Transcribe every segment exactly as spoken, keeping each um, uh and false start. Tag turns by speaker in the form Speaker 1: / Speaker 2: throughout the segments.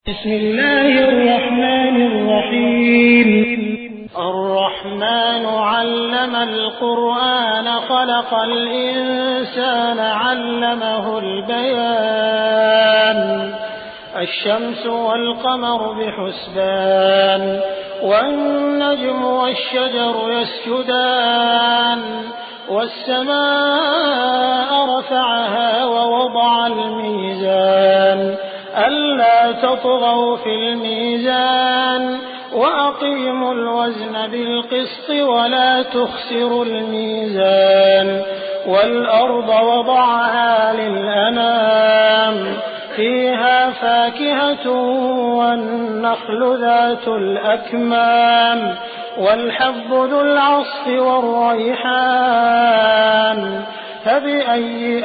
Speaker 1: بسم الله الرحمن الرحيم. الرحمن علم القرآن خلق الإنسان علمه البيان الشمس والقمر بحسبان والنجم والشجر يسجدان والسماء رفعها ووضع الميزان ألا تطغوا في الميزان وأقيموا الوزن بالقسط ولا تخسروا الميزان والأرض وضعها للأنام فيها فاكهة والنخل ذات الأكمام والحب ذو العصف والريحان فبأي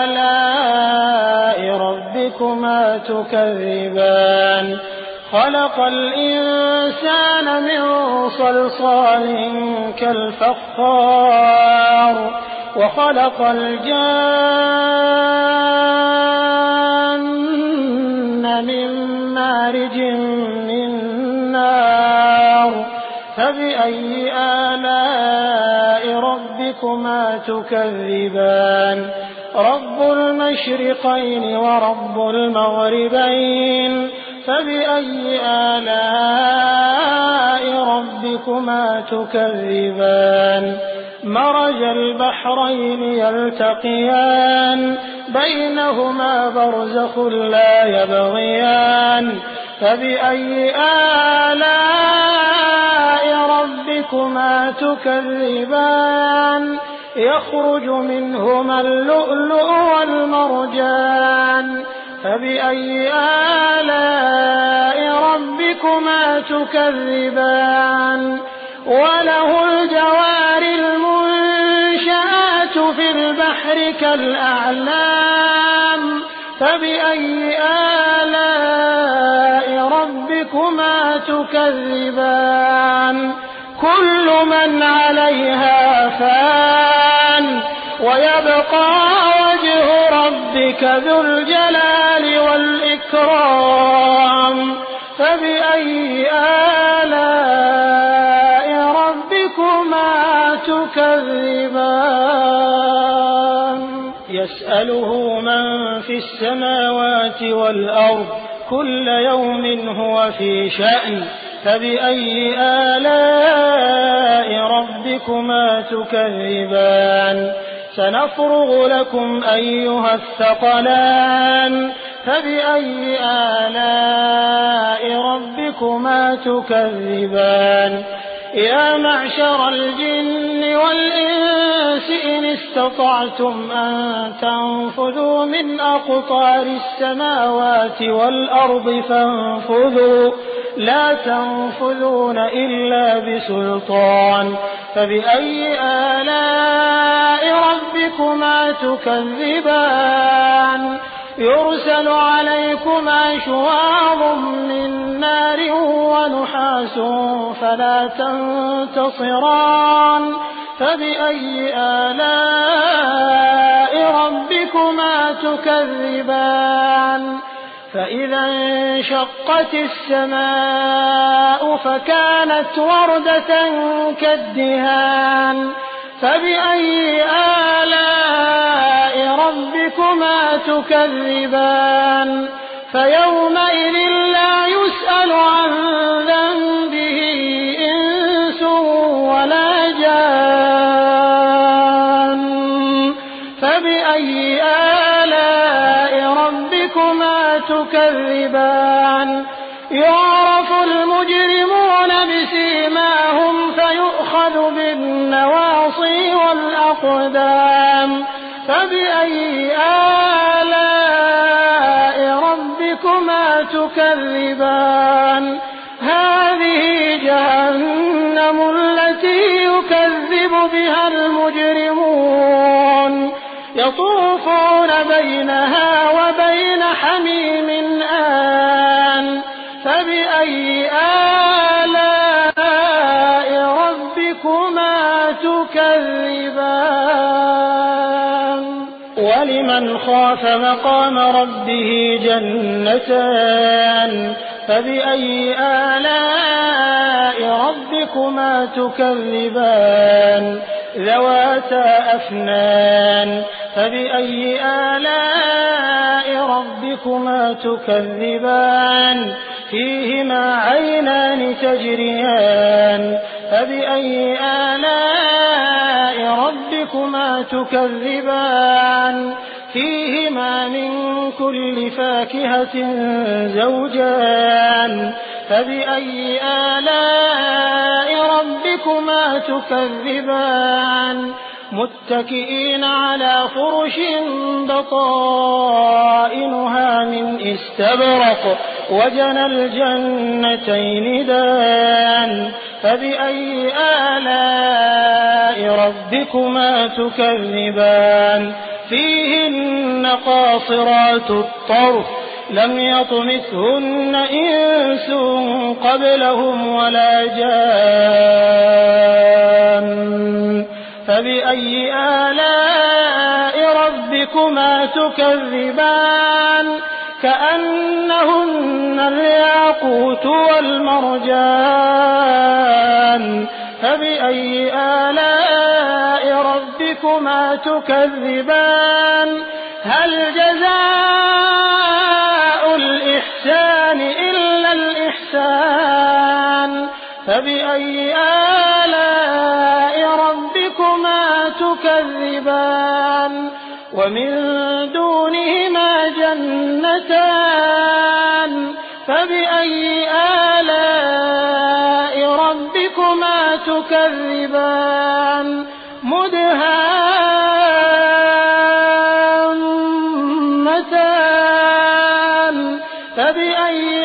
Speaker 1: آلاء ربكما تكذبان خلق الإنسان من صلصال كالفخار وخلق الجان من مارج من نار فبأي آلاء ربكما تكذبان رب المشرقين ورب المغربين فبأي آلاء ربكما تكذبان مرج البحرين يلتقيان بينهما برزخ لا يبغيان فبأي آلاء ربكما تكذبان يخرج منهما اللؤلؤ والمرجان فبأي آلاء ربكما تكذبان وله الجوار المنشآت في البحر كالأعلام فبأي آلاء ربكما تكذبان كل من عليها فان ويبقى وجه ربك ذو الجلال والإكرام فبأي آلاء ربكما تكذبان يسأله من في السماوات والأرض كل يوم هو في شأن فبأي آلاء ربكما تكذبان سنفرغ لكم أيها الثقلان فبأي آلاء ربكما تكذبان يا معشر الجن والإنس إن استطعتم أن تنفذوا من أقطار السماوات والأرض فانفذوا لا تنفذون إلا بسلطان فبأي آلاء ربكما تكذبان يرسل عليكما شواظ من نار ونحاس فلا تنتصران فبأي آلاء ربكما تكذبان فإذا انشقت السماء فكانت وردة كالدهان فبأي آلاء ربكما تكذبان فيومئذ لا يسأل عن ذنبه إنس ولا جان فبأي آلاء ربكما تكذبان يعرف المجرمون بسيماهم فيؤخذ بالنواصي والأقدام فبأي آلاء ربكما تكذبان هذه جهنم التي يكذب بها المجرمون يطوفون بينها وبين حميم آن فبأي آلاء ربكما تكذبان ولمن خاف مقام ربه جنتان فبأي آلاء ربكما تكذبان ذواتا أفنان فبأي آلاء ربكما تكذبان فيهما عينان تجريان فبأي آلاء ربكما تكذبان فيهما من كل فاكهة زوجان فبأي آلاء ربكما تكذبان متكئين على فرش بطائنها من استبرق وجنى الجنتين دان فبأي آلاء ربكما تكذبان فيهن قاصرات الطرف لم يطمثهن إنس قبلهم ولا جان فبأي آلاء ربكما تكذبان كأنهن الياقوت والمرجان فبأي آلاء ربكما تكذبان هل جزاء الإحسان إلا الإحسان فبأي آلاء ربكما تكذبان ومن دونهما جنتان فبأي آلاء ربكما تكذبان مدهامتان فبأي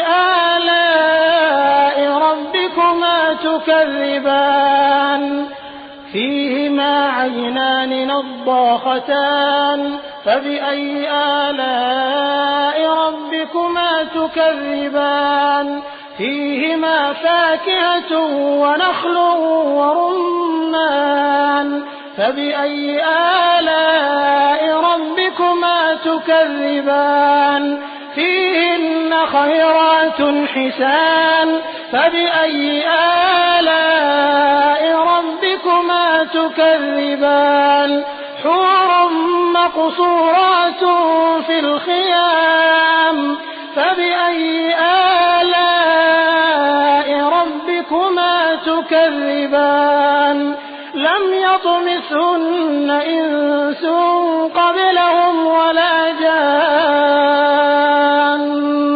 Speaker 1: آلاء ربكما تكذبان فيهما عينان نضاختان فبأي آلاء ربكما تكذبان فيهما فاكهة ونخل ورمان فبأي آلاء ربكما تكذبان فيهن خيرات حسان فبأي آلاء ربكما تكذبان حور مقصورات في الخيام فبأي آلاء ربكما تكذبان لم يطمثهن إنس قبلهم ولا جان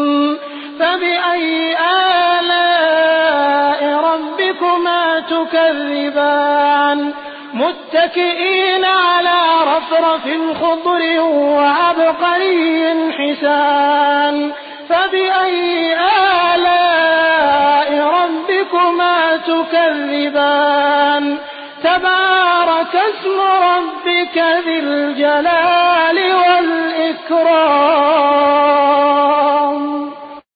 Speaker 1: فبأي آلاء ربكما تكذبان متكئين على رفرف خضر وعبقري حسان فبأي آلاء ربكما تكذبان تبارك اسم ربك ذي الجلال والإكرام